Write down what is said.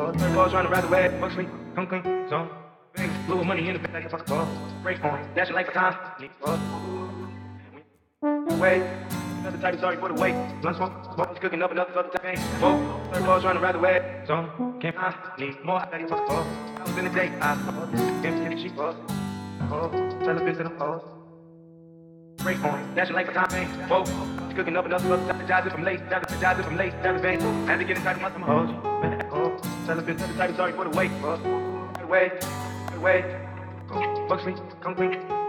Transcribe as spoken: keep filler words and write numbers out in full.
Third ball trying to ride the wave. Fuck sleep, come clean, zone. Bangs, blue money in the bank, I fuck ball. Break on, dashing like a time. Need fuck. Wait, another type of sorry for the wait. Blunt smoke, smoke, cooking up another fucking type. Whoa, third ball trying to ride the wave. Zone, can't I need more. I gotta fuck ball. I was in the day, I can't get the sheep up. Oh, tell a bitch that I'm old. Break on, dashing like a time. Whoa, cooking up another fucking type. Jazzy from late, jazzy, jazzy from late, jazzy bang. Had to get inside the muscle, hoes. Oh, tell a bitch another type of sorry for the wait. Wait, wait, fuck sleep, come clean.